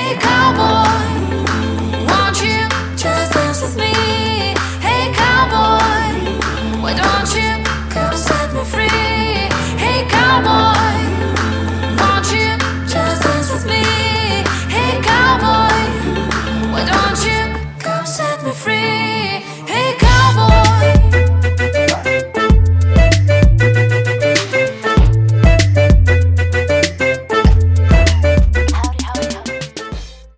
Hey cowboy, won't you just dance with me? Hey cowboy, why don't you come set me free? Hey cowboy.